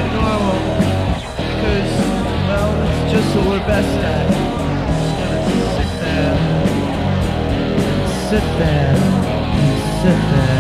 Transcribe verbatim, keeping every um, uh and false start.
like normal, because, well, it's just what we're best at. Just gonna sit there, and sit there, and sit there.